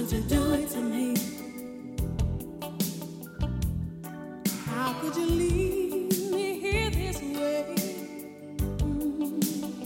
could you do it to me? How could you leave?